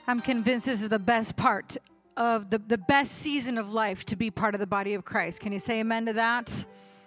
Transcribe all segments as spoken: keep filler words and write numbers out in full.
I'm convinced this is the best part of the, the best season of life to be part of the body of Christ. Can you say amen to that?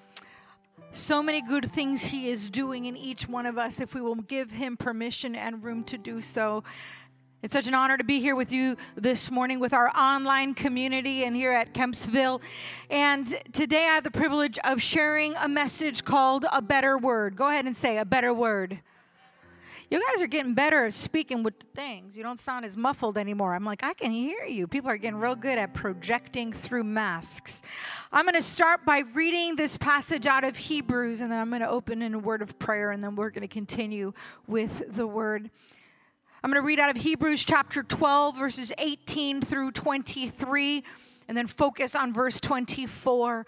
So many good things he is doing in each one of us if we will give him permission and room to do so. It's such an honor to be here with you this morning with our online community and here at Kempsville. And today I have the privilege of sharing a message called A Better Word. Go ahead and say a better word. You guys are getting better at speaking with the things. You don't sound as muffled anymore. I'm like, I can hear you. People are getting real good at projecting through masks. I'm going to start by reading this passage out of Hebrews, and then I'm going to open in a word of prayer, and then we're going to continue with the word. I'm going to read out of Hebrews chapter twelve, verses eighteen through twenty-three, and then focus on verse twenty-four.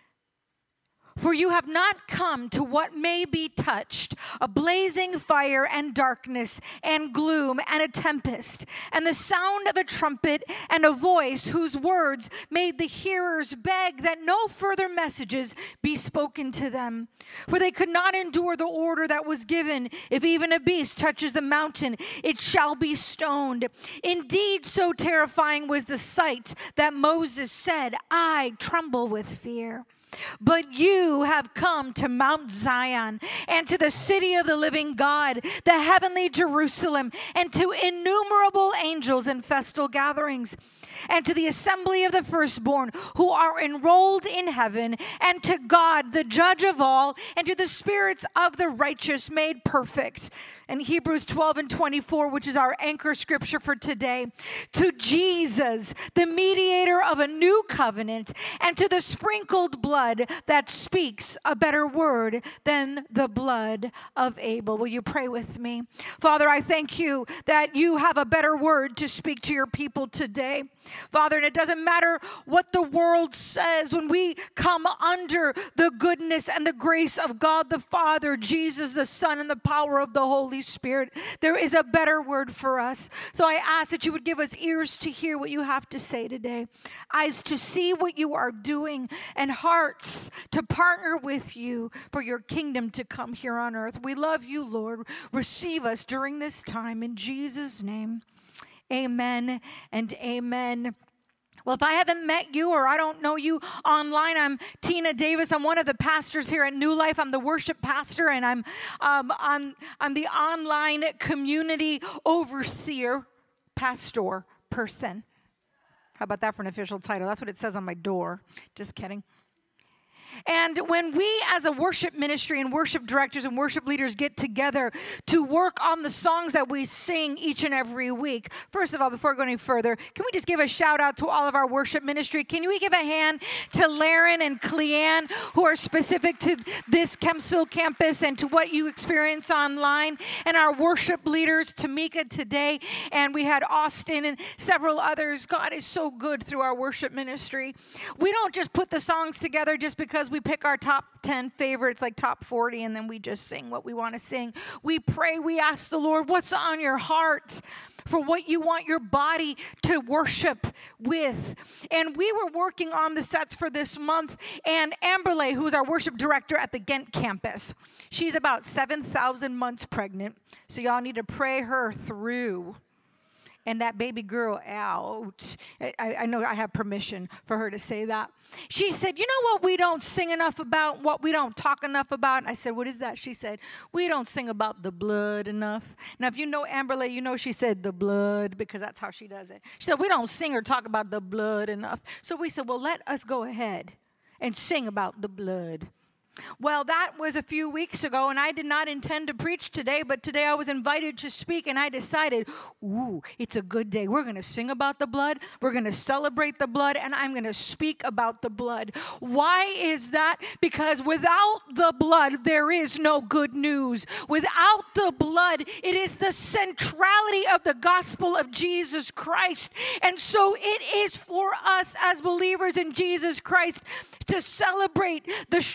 For you have not come to what may be touched, a blazing fire and darkness and gloom and a tempest, and the sound of a trumpet and a voice whose words made the hearers beg that no further messages be spoken to them. For they could not endure the order that was given. If even a beast touches the mountain, it shall be stoned. Indeed, so terrifying was the sight that Moses said, I tremble with fear. But you have come to Mount Zion and to the city of the living God, the heavenly Jerusalem, and to innumerable angels in festal gatherings, and to the assembly of the firstborn who are enrolled in heaven, and to God, the judge of all, and to the spirits of the righteous made perfect. And Hebrews twelve and twenty-four, which is our anchor scripture for today, to Jesus, the mediator of a new covenant, and to the sprinkled blood that speaks a better word than the blood of Abel. Will you pray with me? Father, I thank you that you have a better word to speak to your people today. Father, and it doesn't matter what the world says, when we come under the goodness and the grace of God the Father, Jesus the Son, and the power of the Holy Spirit, there is a better word for us. So I ask that you would give us ears to hear what you have to say today, eyes to see what you are doing, and hearts to partner with you for your kingdom to come here on earth. We love you, Lord. Receive us during this time in Jesus' name. Amen and amen. Well, if I haven't met you or I don't know you online, I'm Tina Davis. I'm one of the pastors here at New Life. I'm the worship pastor, and I'm um, on, I'm the online community overseer, pastor person. How about that for an official title? That's what it says on my door. Just kidding. And when we as a worship ministry and worship directors and worship leaders get together to work on the songs that we sing each and every week, first of all, before going any further, can we just give a shout out to all of our worship ministry? Can we give a hand to Laren and Cleanne, who are specific to this Kempsville campus and to what you experience online, and our worship leaders, Tamika today, and we had Austin and several others. God is so good through our worship ministry. We don't just put the songs together just because we pick our top ten favorites, like top forty, and then we just sing what we want to sing. We pray, we ask the Lord, what's on your heart for what you want your body to worship with? And we were working on the sets for this month, and Amberley, who's our worship director at the Ghent campus, she's about seven thousand months pregnant, so y'all need to pray her through. And that baby girl out. I, I know I have permission for her to say that. She said, you know what we don't sing enough about, what we don't talk enough about? And I said, what is that? She said, we don't sing about the blood enough. Now, if you know Amberley, you know she said the blood because that's how she does it. She said, we don't sing or talk about the blood enough. So we said, well, let us go ahead and sing about the blood. Well, that was a few weeks ago, and I did not intend to preach today, but today I was invited to speak, and I decided, ooh, it's a good day. We're going to sing about the blood, we're going to celebrate the blood, and I'm going to speak about the blood. Why is that? Because without the blood, there is no good news. Without the blood, it is the centrality of the gospel of Jesus Christ, and so it is for us as believers in Jesus Christ to celebrate the shedding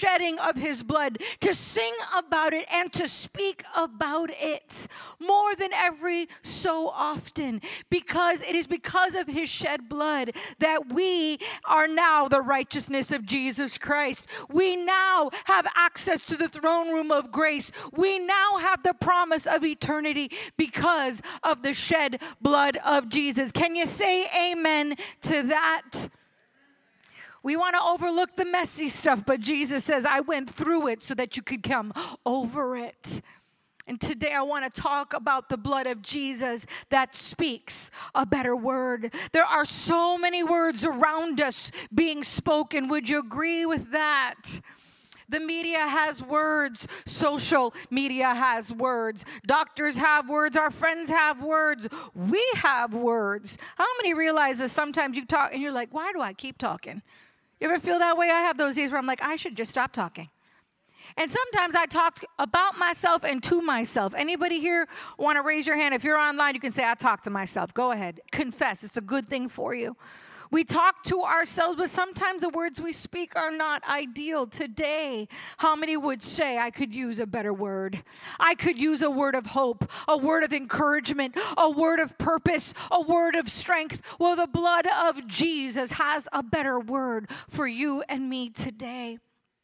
of his blood, to sing about it and to speak about it more than every so often, because it is because of his shed blood that we are now the righteousness of Jesus Christ. We now have access to the throne room of grace. We now have the promise of eternity because of the shed blood of Jesus. Can you say amen to that? We want to overlook the messy stuff, but Jesus says, I went through it so that you could come over it. And today I want to talk about the blood of Jesus that speaks a better word. There are so many words around us being spoken. Would you agree with that? The media has words. Social media has words. Doctors have words. Our friends have words. We have words. How many realize that sometimes you talk and you're like, why do I keep talking? You ever feel that way? I have those days where I'm like, I should just stop talking. And sometimes I talk about myself and to myself. Anybody here want to raise your hand? If you're online, you can say, I talk to myself. Go ahead. Confess. It's a good thing for you. We talk to ourselves, but sometimes the words we speak are not ideal. Today, how many would say, I could use a better word? I could use a word of hope, a word of encouragement, a word of purpose, a word of strength. Well, the blood of Jesus has a better word for you and me today.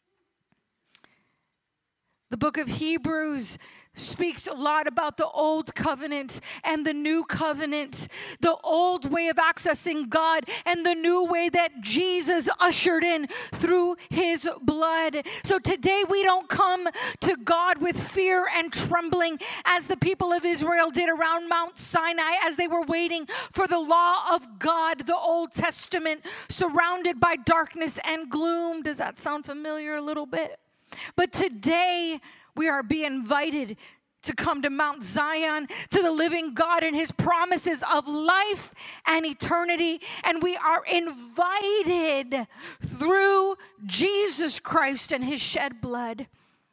The book of Hebrews speaks a lot about the old covenant and the new covenant, the old way of accessing God and the new way that Jesus ushered in through his blood. So today we don't come to God with fear and trembling as the people of Israel did around Mount Sinai as they were waiting for the law of God, the Old Testament, surrounded by darkness and gloom. Does that sound familiar a little bit? But today, we are being invited to come to Mount Zion, to the living God and his promises of life and eternity. And we are invited through Jesus Christ and his shed blood.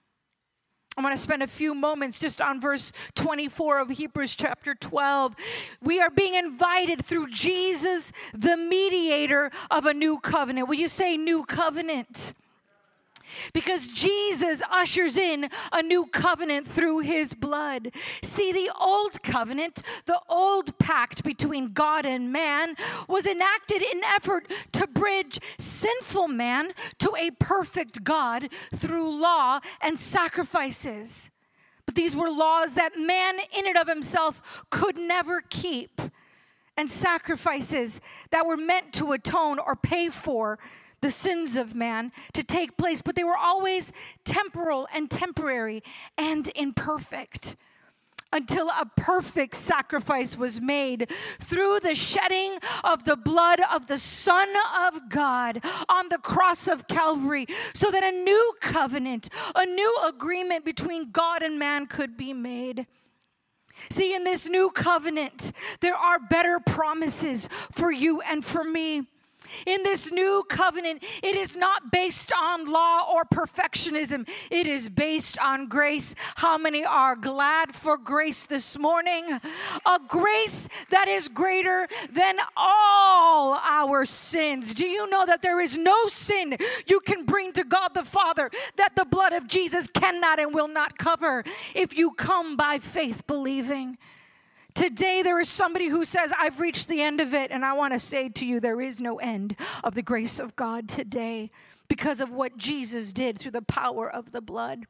I want to spend a few moments just on verse twenty-four of Hebrews chapter twelve. We are being invited through Jesus, the mediator of a new covenant. Will you say new covenant? Because Jesus ushers in a new covenant through his blood. See, the old covenant, the old pact between God and man, was enacted in effort to bridge sinful man to a perfect God through law and sacrifices. But these were laws that man in and of himself could never keep, and sacrifices that were meant to atone or pay for the sins of man to take place, but they were always temporal and temporary and imperfect until a perfect sacrifice was made through the shedding of the blood of the Son of God on the cross of Calvary, so that a new covenant, a new agreement between God and man could be made. See, in this new covenant, there are better promises for you and for me. In this new covenant, it is not based on law or perfectionism. It is based on grace. How many are glad for grace this morning? A grace that is greater than all our sins. Do you know that there is no sin you can bring to God the Father that the blood of Jesus cannot and will not cover if you come by faith believing? Today there is somebody who says, I've reached the end of it, and I want to say to you, there is no end of the grace of God today because of what Jesus did through the power of the blood.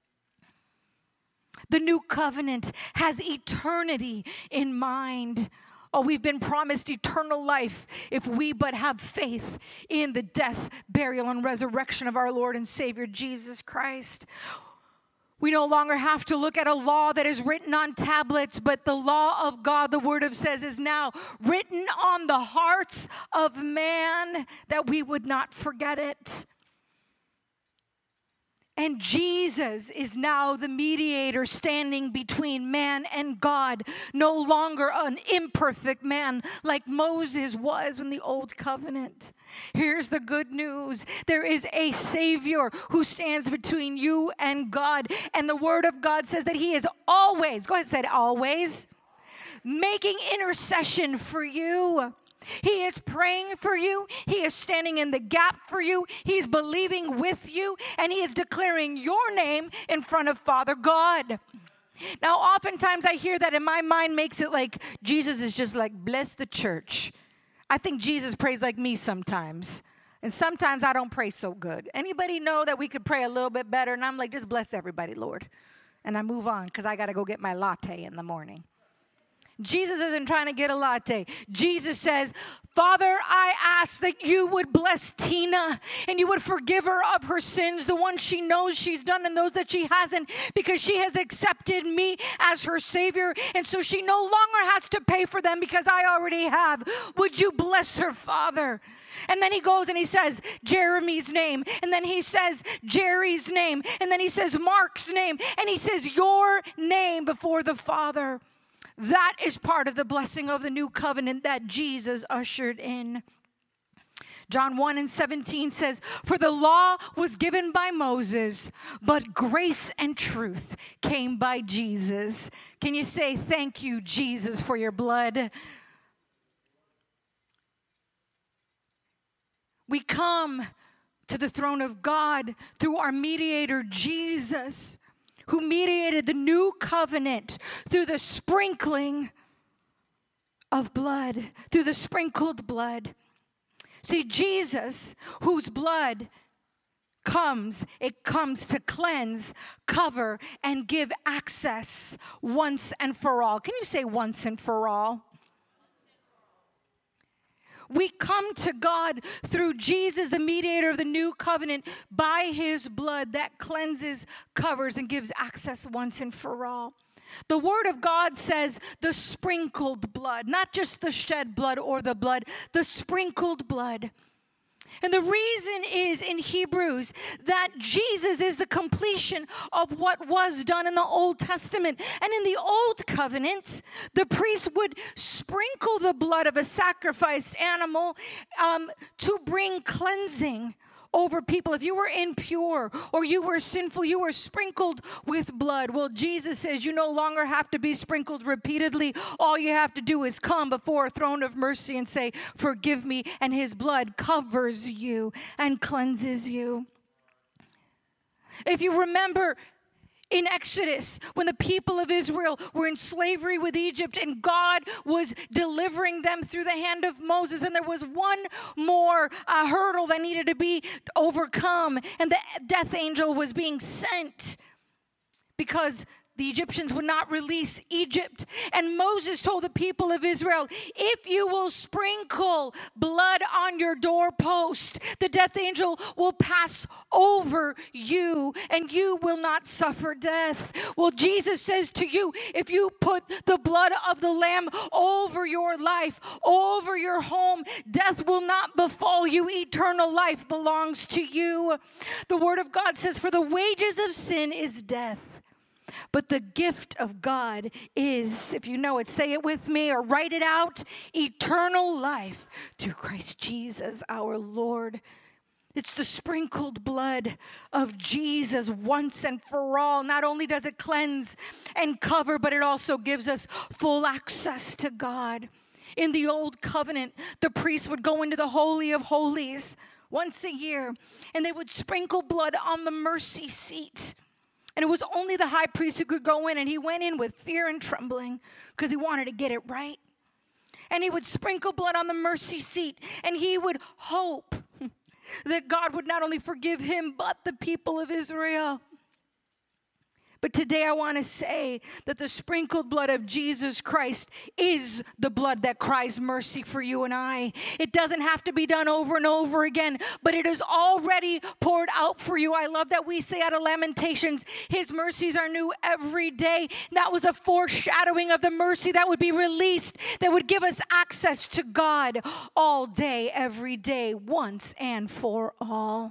The new covenant has eternity in mind. Oh, we've been promised eternal life if we but have faith in the death, burial, and resurrection of our Lord and Savior Jesus Christ. We no longer have to look at a law that is written on tablets, but the law of God, the Word of says, is now written on the hearts of man, that we would not forget it. And Jesus is now the mediator standing between man and God, no longer an imperfect man like Moses was in the old covenant. Here's the good news. There is a Savior who stands between you and God. And the Word of God says that he is always, go ahead and say it, always, making intercession for you. He is praying for you. He is standing in the gap for you. He's believing with you, and he is declaring your name in front of Father God. Now, oftentimes I hear that, and my mind makes it like Jesus is just like, bless the church. I think Jesus prays like me sometimes. And sometimes I don't pray so good. Anybody know that we could pray a little bit better? And I'm like, just bless everybody, Lord. And I move on because I got to go get my latte in the morning. Jesus isn't trying to get a latte. Jesus says, Father, I ask that you would bless Tina and you would forgive her of her sins, the ones she knows she's done and those that she hasn't, because she has accepted me as her Savior. And so she no longer has to pay for them because I already have. Would you bless her, Father? And then he goes and he says Jeremy's name. And then he says Jerry's name. And then he says Mark's name. And he says your name before the Father. That is part of the blessing of the new covenant that Jesus ushered in. John one and seventeen says, for the law was given by Moses, but grace and truth came by Jesus. Can you say thank you, Jesus, for your blood? We come to the throne of God through our mediator, Jesus, who mediated the new covenant through the sprinkling of blood, through the sprinkled blood. See, Jesus, whose blood comes, it comes to cleanse, cover, and give access once and for all. Can you say once and for all? We come to God through Jesus, the mediator of the new covenant, by his blood that cleanses, covers, and gives access once and for all. The word of God says the sprinkled blood, not just the shed blood or the blood, the sprinkled blood. And the reason is in Hebrews that Jesus is the completion of what was done in the Old Testament. And in the Old Covenant, the priest would sprinkle the blood of a sacrificed animal um, to bring cleansing over people. If you were impure or you were sinful, you were sprinkled with blood. Well, Jesus says you no longer have to be sprinkled repeatedly. All you have to do is come before a throne of mercy and say, forgive me, and his blood covers you and cleanses you. If you remember in Exodus, when the people of Israel were in slavery with Egypt and God was delivering them through the hand of Moses, and there was one more uh, hurdle that needed to be overcome, and the death angel was being sent because the Egyptians would not release Egypt. And Moses told the people of Israel, if you will sprinkle blood on your doorpost, the death angel will pass over you and you will not suffer death. Well, Jesus says to you, if you put the blood of the Lamb over your life, over your home, death will not befall you. Eternal life belongs to you. The word of God says, for the wages of sin is death. But the gift of God is, if you know it, say it with me or write it out, eternal life through Christ Jesus our Lord. It's the sprinkled blood of Jesus once and for all. Not only does it cleanse and cover, but it also gives us full access to God. In the old covenant, the priest would go into the Holy of Holies once a year, and they would sprinkle blood on the mercy seat. And it was only the high priest who could go in, and he went in with fear and trembling because he wanted to get it right. And he would sprinkle blood on the mercy seat, and he would hope that God would not only forgive him, but the people of Israel. But today I want to say that the sprinkled blood of Jesus Christ is the blood that cries mercy for you and I. It doesn't have to be done over and over again, but it is already poured out for you. I love that we say out of Lamentations, his mercies are new every day. That was a foreshadowing of the mercy that would be released, that would give us access to God all day, every day, once and for all.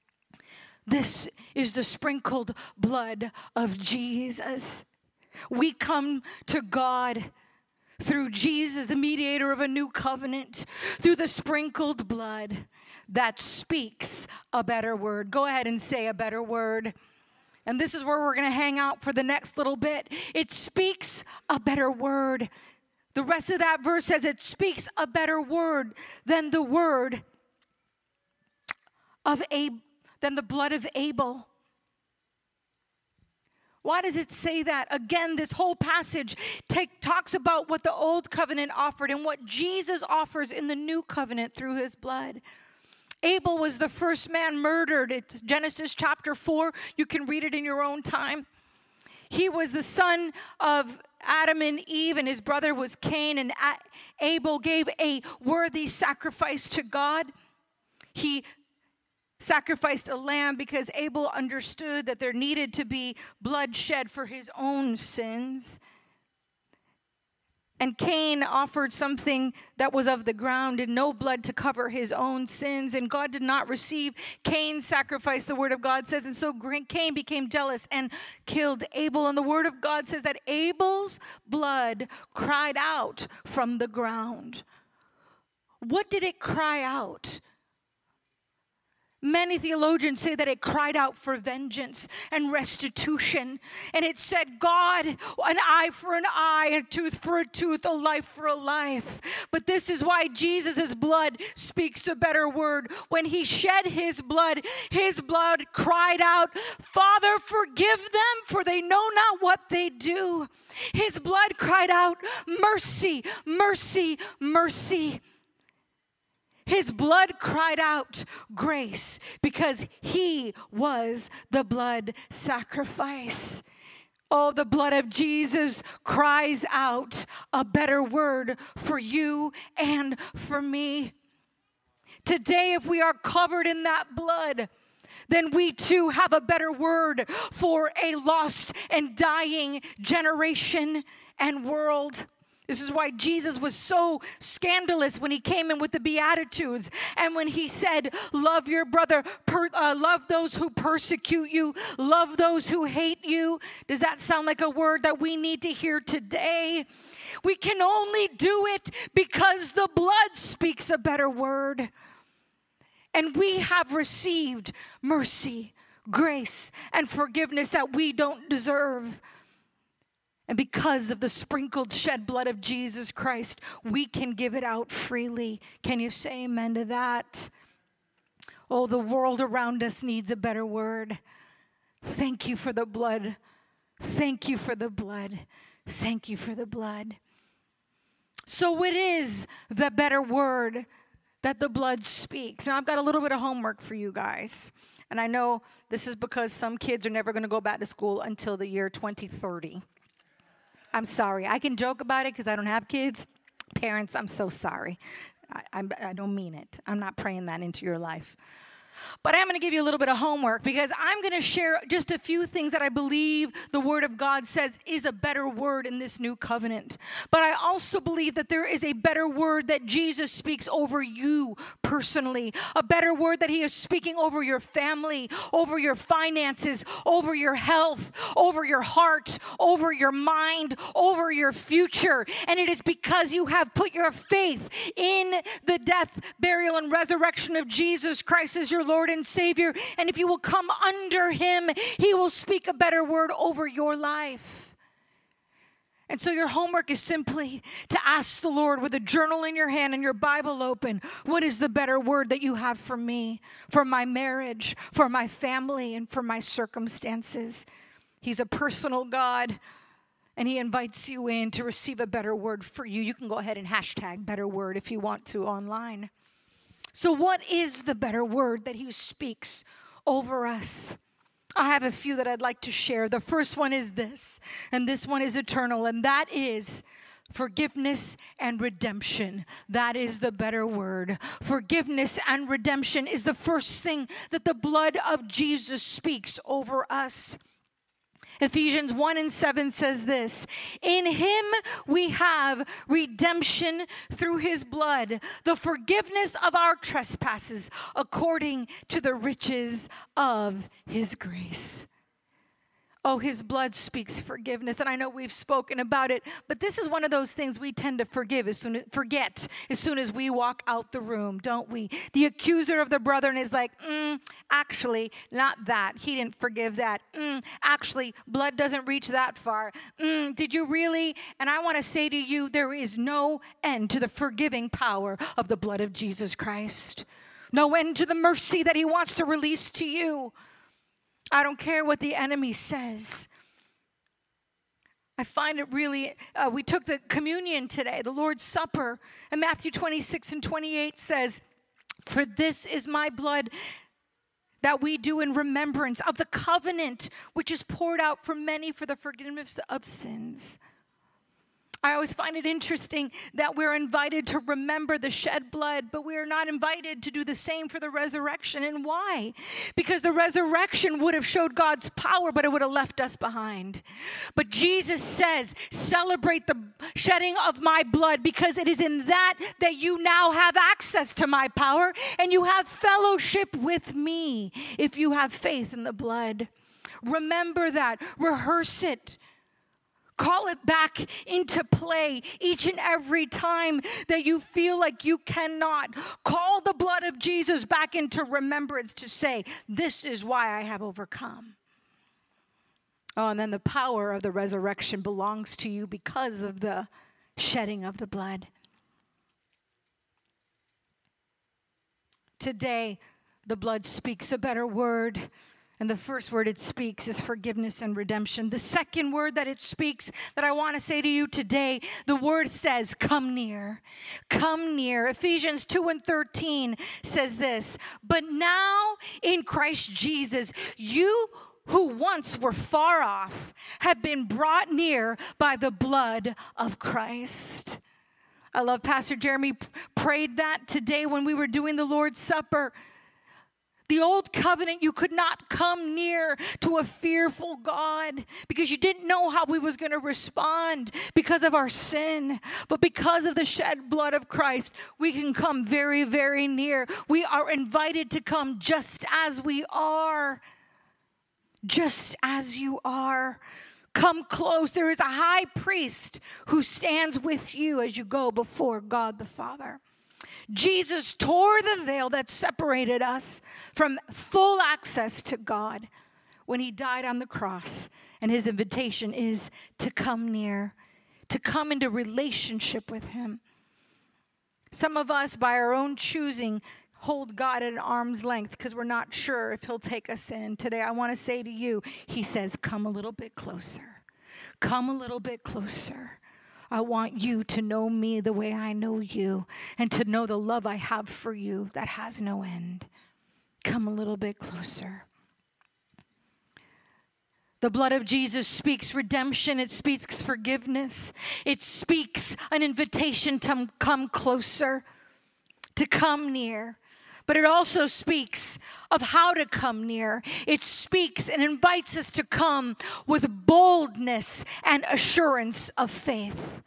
This is the sprinkled blood of Jesus. We come to God through Jesus, the mediator of a new covenant, through the sprinkled blood that speaks a better word. Go ahead and say a better word. And this is where we're going to hang out for the next little bit. It speaks a better word. The rest of that verse says it speaks a better word than the word of Abel, than the blood of Abel. Why does it say that? Again, this whole passage take, talks about what the old covenant offered and what Jesus offers in the new covenant through his blood. Abel was the first man murdered. It's Genesis chapter four. You can read it in your own time. He was the son of Adam and Eve, and his brother was Cain, and Abel gave a worthy sacrifice to God. He sacrificed a lamb because Abel understood that there needed to be blood shed for his own sins. And Cain offered something that was of the ground and no blood to cover his own sins. And God did not receive Cain's sacrifice, the word of God says. And so Cain became jealous and killed Abel. And the word of God says that Abel's blood cried out from the ground. What did it cry out? Many theologians say that it cried out for vengeance and restitution. And it said, God, an eye for an eye, a tooth for a tooth, a life for a life. But this is why Jesus' blood speaks a better word. When he shed his blood, his blood cried out, Father, forgive them, for they know not what they do. His blood cried out, mercy, mercy, mercy. His blood cried out grace because he was the blood sacrifice. Oh, the blood of Jesus cries out a better word for you and for me. Today, if we are covered in that blood, then we too have a better word for a lost and dying generation and world. This is why Jesus was so scandalous when he came in with the Beatitudes and when he said, love your brother, per, uh, love those who persecute you, love those who hate you. Does that sound like a word that we need to hear today? We can only do it because the blood speaks a better word. And we have received mercy, grace, and forgiveness that we don't deserve. And because of the sprinkled shed blood of Jesus Christ, we can give it out freely. Can you say amen to that? Oh, the world around us needs a better word. Thank you for the blood. Thank you for the blood. Thank you for the blood. So what is the better word that the blood speaks? Now, I've got a little bit of homework for you guys. And I know this is because some kids are never going to go back to school until the year twenty thirty. I'm sorry. I can joke about it because I don't have kids. Parents, I'm so sorry. I, I'm, I don't mean it. I'm not praying that into your life. But I'm going to give you a little bit of homework because I'm going to share just a few things that I believe the Word of God says is a better word in this new covenant. But I also believe that there is a better word that Jesus speaks over you personally, a better word that he is speaking over your family, over your finances, over your health, over your heart, over your mind, over your future. And it is because you have put your faith in the death, burial, and resurrection of Jesus Christ as your Lord and Savior, and if you will come under him, he will speak a better word over your life. And so your homework is simply to ask the Lord with a journal in your hand and your Bible open, what is the better word that you have for me, for my marriage, for my family, and for my circumstances? He's a personal God, and he invites you in to receive a better word for you. You can go ahead and hashtag better word if you want to online. So what is the better word that he speaks over us? I have a few that I'd like to share. The first one is this, and this one is eternal, and that is forgiveness and redemption. That is the better word. Forgiveness and redemption is the first thing that the blood of Jesus speaks over us. Ephesians one and seven says this, in him we have redemption through his blood, the forgiveness of our trespasses according to the riches of his grace. Oh, his blood speaks forgiveness. And I know we've spoken about it, but this is one of those things we tend to forgive as soon as, forget as soon as we walk out the room, don't we? The accuser of the brethren is like, mm, actually, not that. He didn't forgive that. Mm, actually, blood doesn't reach that far. Mm, did you really? And I want to say to you, there is no end to the forgiving power of the blood of Jesus Christ. No end to the mercy that he wants to release to you. I don't care what the enemy says. I find it really, uh, we took the communion today, the Lord's Supper, and Matthew twenty-six and twenty-eight says, "For this is my blood that we do in remembrance of the covenant, which is poured out for many for the forgiveness of sins." I always find it interesting that we're invited to remember the shed blood, but we are not invited to do the same for the resurrection. And why? Because the resurrection would have showed God's power, but it would have left us behind. But Jesus says, celebrate the shedding of my blood, because it is in that that you now have access to my power, and you have fellowship with me if you have faith in the blood. Remember that. Rehearse it. Call it back into play each and every time that you feel like you cannot. Call the blood of Jesus back into remembrance to say, this is why I have overcome. Oh, and then the power of the resurrection belongs to you because of the shedding of the blood. Today, the blood speaks a better word. And the first word it speaks is forgiveness and redemption. The second word that it speaks that I want to say to you today, the word says, come near. Come near. Ephesians two and thirteen says this, "But now in Christ Jesus, you who once were far off have been brought near by the blood of Christ." I love Pastor Jeremy prayed that today when we were doing the Lord's Supper. The old covenant, you could not come near to a fearful God because you didn't know how he was going to respond because of our sin. But because of the shed blood of Christ, we can come very, very near. We are invited to come just as we are. Just as you are. Come close. There is a high priest who stands with you as you go before God the Father. Jesus tore the veil that separated us from full access to God when he died on the cross. And his invitation is to come near, to come into relationship with him. Some of us, by our own choosing, hold God at an arm's length because we're not sure if he'll take us in. Today, I want to say to you, he says, come a little bit closer. Come a little bit closer. I want you to know me the way I know you, and to know the love I have for you that has no end. Come a little bit closer. The blood of Jesus speaks redemption. It speaks forgiveness. It speaks an invitation to come closer, to come near. But it also speaks of how to come near. It speaks and invites us to come with boldness and assurance of faith.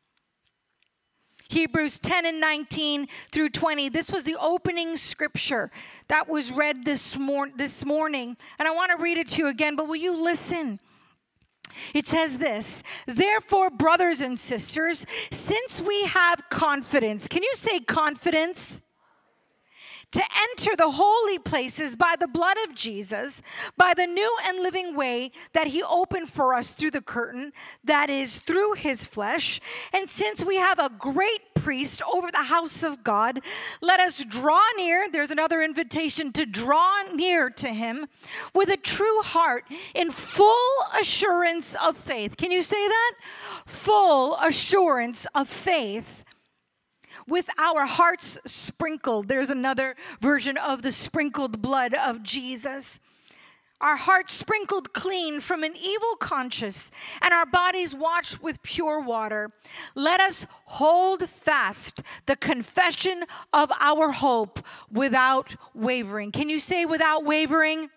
Hebrews ten and nineteen through twenty. This was the opening scripture that was read this, mor- this morning. And I want to read it to you again, but will you listen? It says this, "Therefore, brothers and sisters, since we have confidence," can you say confidence? "To enter the holy places by the blood of Jesus, by the new and living way that he opened for us through the curtain, that is, through his flesh. And since we have a great priest over the house of God, let us draw near," there's another invitation to draw near to him, "with a true heart in full assurance of faith." Can you say that? Full assurance of faith. "With our hearts sprinkled." There's another version of the sprinkled blood of Jesus. "Our hearts sprinkled clean from an evil conscience, and our bodies washed with pure water. Let us hold fast the confession of our hope without wavering." Can you say without wavering?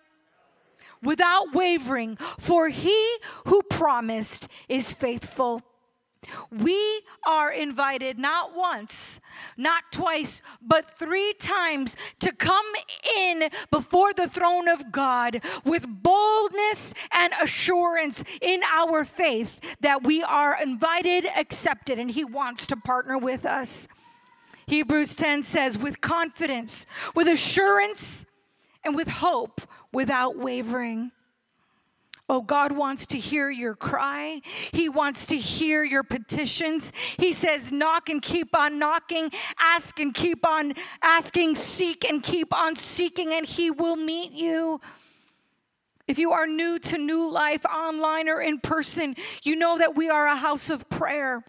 Without wavering, for he who promised is faithful. We are invited not once, not twice, but three times to come in before the throne of God with boldness and assurance in our faith that we are invited, accepted, and He wants to partner with us. Hebrews ten says, with confidence, with assurance, and with hope without wavering. Oh, God wants to hear your cry. He wants to hear your petitions. He says, knock and keep on knocking, ask and keep on asking, seek and keep on seeking, and He will meet you. If you are new to New Life, online or in person, you know that we are a house of prayer.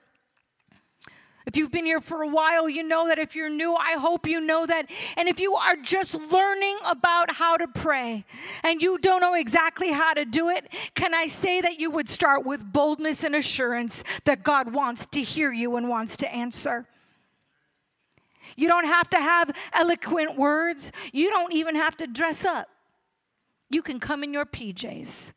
If you've been here for a while, you know that. If you're new, I hope you know that. And if you are just learning about how to pray and you don't know exactly how to do it, can I say that you would start with boldness and assurance that God wants to hear you and wants to answer. You don't have to have eloquent words. You don't even have to dress up. You can come in your P Js.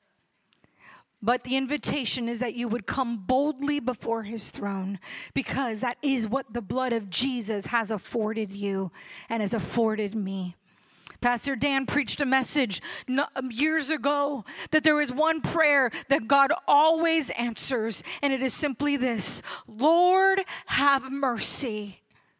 But the invitation is that you would come boldly before His throne, because that is what the blood of Jesus has afforded you and has afforded me. Pastor Dan preached a message years ago that there is one prayer that God always answers, and it is simply this: Lord, have mercy.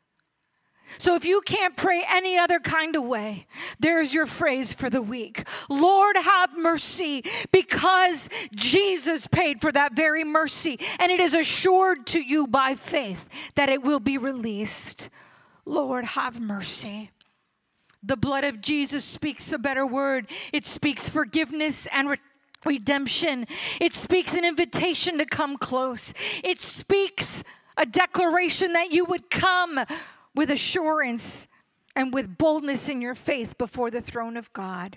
So if you can't pray any other kind of way, there's your phrase for the week. Lord, have mercy, because Jesus paid for that very mercy, and it is assured to you by faith that it will be released. Lord, have mercy. The blood of Jesus speaks a better word. It speaks forgiveness and re- redemption. It speaks an invitation to come close. It speaks a declaration that you would come with assurance and with boldness in your faith before the throne of God.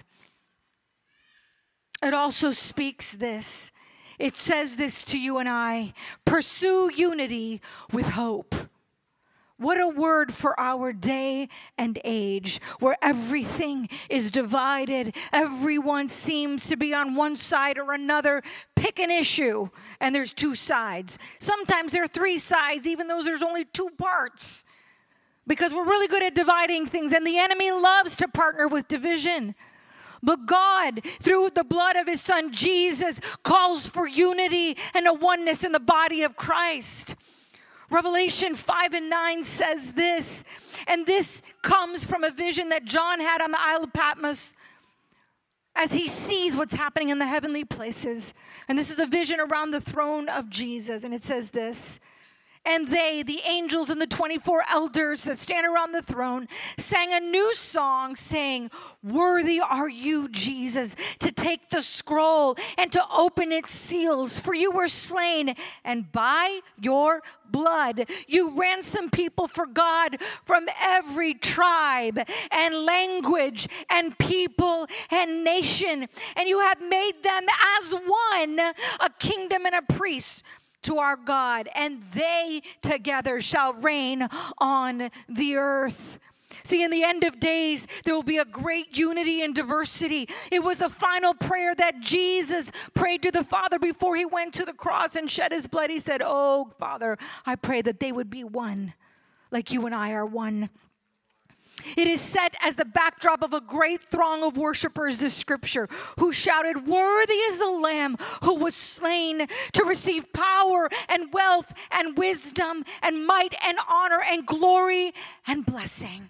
It also speaks this. It says this to you and I: pursue unity with hope. What a word for our day and age, where everything is divided. Everyone seems to be on one side or another. Pick an issue, and there's two sides. Sometimes there are three sides, even though there's only two parts. Because we're really good at dividing things, and the enemy loves to partner with division. But God, through the blood of His Son Jesus, calls for unity and a oneness in the body of Christ. Revelation five and nine says this, and this comes from a vision that John had on the Isle of Patmos as he sees what's happening in the heavenly places. And this is a vision around the throne of Jesus, and it says this: and they, the angels and the twenty-four elders that stand around the throne, sang a new song saying, worthy are you, Jesus, to take the scroll and to open its seals. For you were slain, and by your blood you ransomed people for God from every tribe and language and people and nation. And you have made them as one, a kingdom and a priest to our God, and they together shall reign on the earth. See, in the end of days, there will be a great unity and diversity. It was the final prayer that Jesus prayed to the Father before He went to the cross and shed His blood. He said, oh, Father, I pray that they would be one, like you and I are one. It is set as the backdrop of a great throng of worshipers, this scripture, who shouted, worthy is the Lamb who was slain to receive power and wealth and wisdom and might and honor and glory and blessing.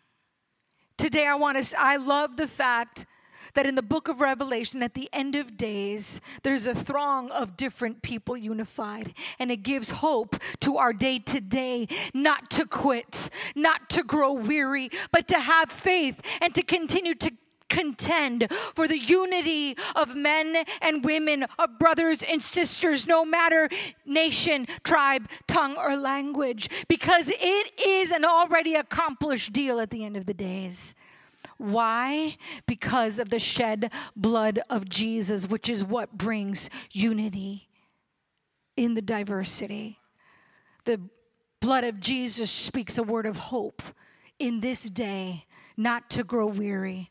Today I want to, I love the fact that in the book of Revelation, at the end of days, there's a throng of different people unified. And it gives hope to our day to day, not to quit, not to grow weary, but to have faith and to continue to contend for the unity of men and women, of brothers and sisters, no matter nation, tribe, tongue, or language, because it is an already accomplished deal at the end of the days. Why? Because of the shed blood of Jesus, which is what brings unity in the diversity. The blood of Jesus speaks a word of hope in this day, not to grow weary,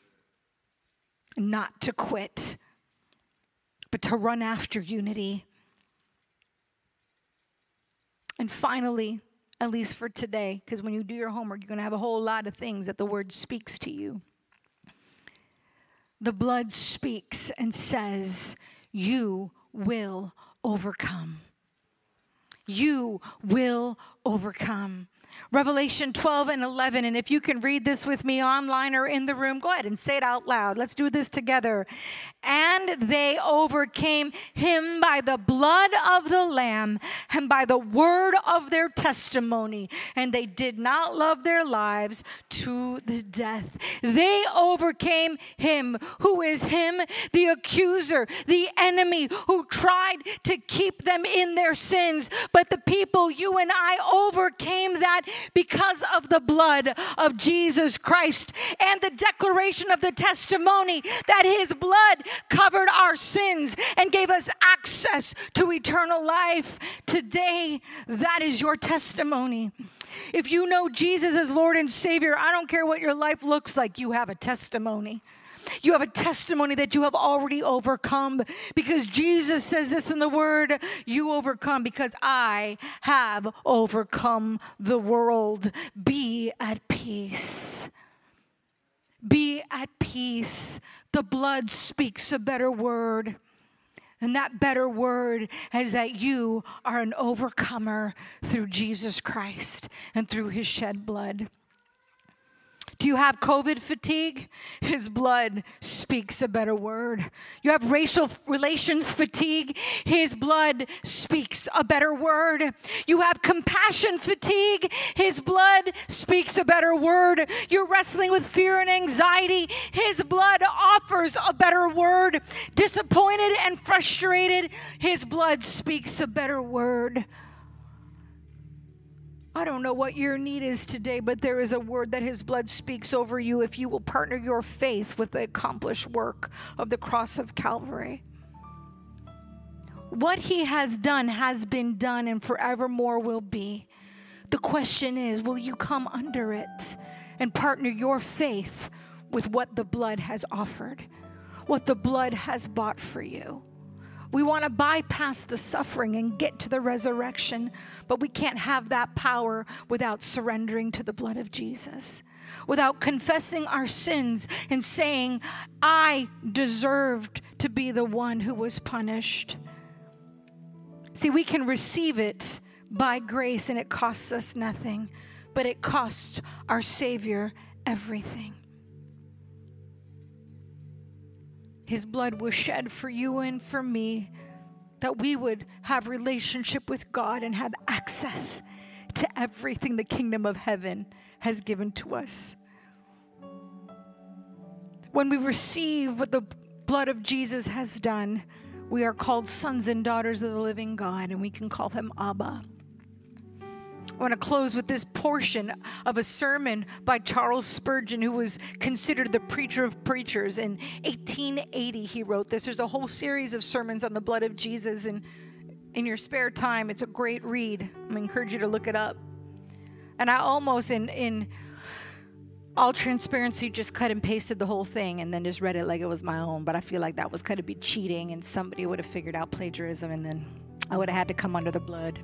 not to quit, but to run after unity. And finally, at least for today, because when you do your homework, you're going to have a whole lot of things that the word speaks to you. The blood speaks and says, you will overcome. You will overcome. Revelation twelve and eleven, and if you can read this with me online or in the room, go ahead and say it out loud. Let's do this together. And they overcame him by the blood of the Lamb and by the word of their testimony, and they did not love their lives to the death. They overcame him. Who is him? The accuser, the enemy who tried to keep them in their sins. But the people, you and I, overcame that because of the blood of Jesus Christ and the declaration of the testimony that his blood covered our sins and gave us access to eternal life. Today, that is your testimony. If you know Jesus as Lord and Savior, I don't care what your life looks like, you have a testimony. You have a testimony that you have already overcome, because Jesus says this in the word, you overcome because I have overcome the world. Be at peace. Be at peace. The blood speaks a better word. And that better word is that you are an overcomer through Jesus Christ and through his shed blood. Do you have COVID fatigue? His blood speaks a better word. You have racial relations fatigue? His blood speaks a better word. You have compassion fatigue? His blood speaks a better word. You're wrestling with fear and anxiety? His blood offers a better word. Disappointed and frustrated? His blood speaks a better word. I don't know what your need is today, but there is a word that his blood speaks over you if you will partner your faith with the accomplished work of the cross of Calvary. What he has done has been done and forevermore will be. The question is, will you come under it and partner your faith with what the blood has offered, what the blood has bought for you? We want to bypass the suffering and get to the resurrection, but we can't have that power without surrendering to the blood of Jesus, without confessing our sins and saying, I deserved to be the one who was punished. See, we can receive it by grace and it costs us nothing, but it costs our Savior everything. His blood was shed for you and for me, that we would have relationship with God and have access to everything the kingdom of heaven has given to us. When we receive what the blood of Jesus has done, we are called sons and daughters of the living God, and we can call him Abba. I want to close with this portion of a sermon by Charles Spurgeon, who was considered the preacher of preachers. In eighteen eighty, he wrote this. There's a whole series of sermons on the blood of Jesus, and in your spare time, it's a great read. I'm going to encourage you to look it up. And I almost, in, in all transparency, just cut and pasted the whole thing and then just read it like it was my own. But I feel like that was kind of be cheating, and somebody would have figured out plagiarism, and then I would have had to come under the blood.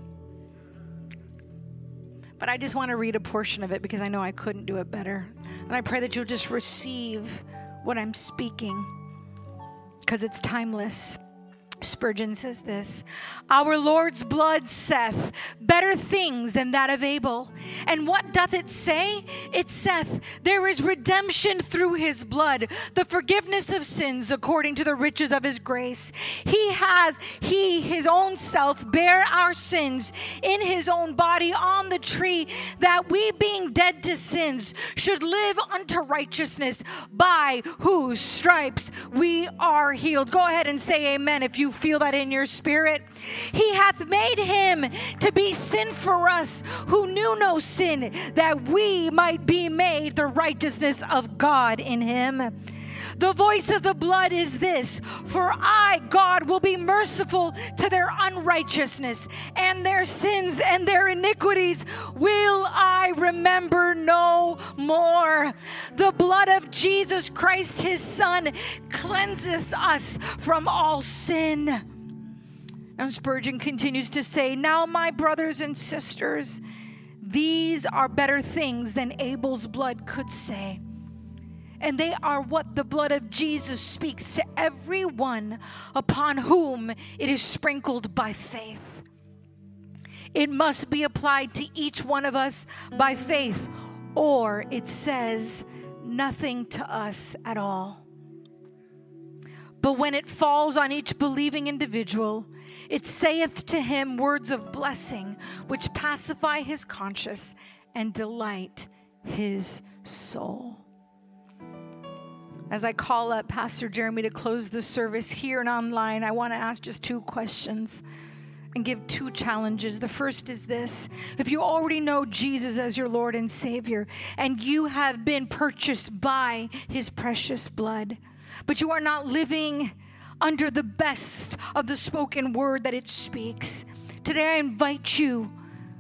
But I just want to read a portion of it because I know I couldn't do it better. And I pray that you'll just receive what I'm speaking, because it's timeless. Spurgeon says this: our Lord's blood saith better things than that of Abel. And what doth it say? It saith, there is redemption through his blood, the forgiveness of sins according to the riches of his grace. He has, he, his own self, bare our sins in his own body on the tree, that we, being dead to sins, should live unto righteousness, by whose stripes we are healed. Go ahead and say amen if you feel that in your spirit. He hath made him to be sin for us who knew no sin, that we might be made the righteousness of God in him. The voice of the blood is this: for I, God, will be merciful to their unrighteousness, and their sins and their iniquities will I remember no more. The blood of Jesus Christ, his Son, cleanses us from all sin. And Spurgeon continues to say, now my brothers and sisters, these are better things than Abel's blood could say. And they are what the blood of Jesus speaks to everyone upon whom it is sprinkled by faith. It must be applied to each one of us by faith, or it says nothing to us at all. But when it falls on each believing individual, it saith to him words of blessing, which pacify his conscience and delight his soul. As I call up Pastor Jeremy to close the service here and online, I want to ask just two questions and give two challenges. The first is this: if you already know Jesus as your Lord and Savior, and you have been purchased by his precious blood, but you are not living under the best of the spoken word that it speaks, today I invite you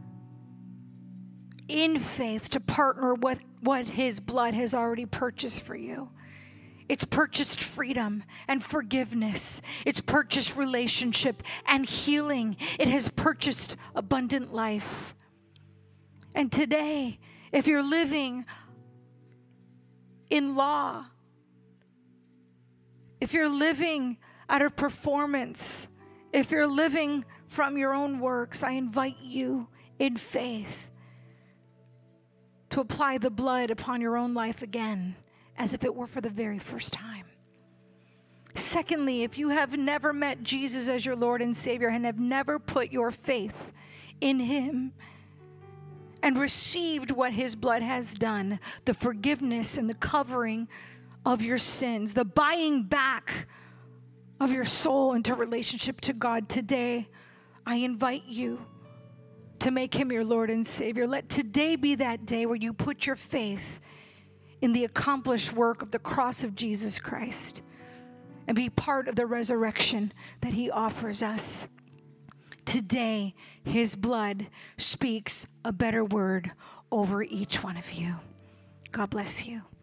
in faith to partner with what his blood has already purchased for you. It's purchased freedom and forgiveness. It's purchased relationship and healing. It has purchased abundant life. And today, if you're living in law, if you're living out of performance, if you're living from your own works, I invite you in faith to apply the blood upon your own life again, as if it were for the very first time. Secondly, if you have never met Jesus as your Lord and Savior and have never put your faith in him and received what his blood has done, the forgiveness and the covering of your sins, the buying back of your soul into relationship to God, today I invite you to make him your Lord and Savior. Let today be that day where you put your faith in the accomplished work of the cross of Jesus Christ and be part of the resurrection that he offers us. Today, his blood speaks a better word over each one of you. God bless you.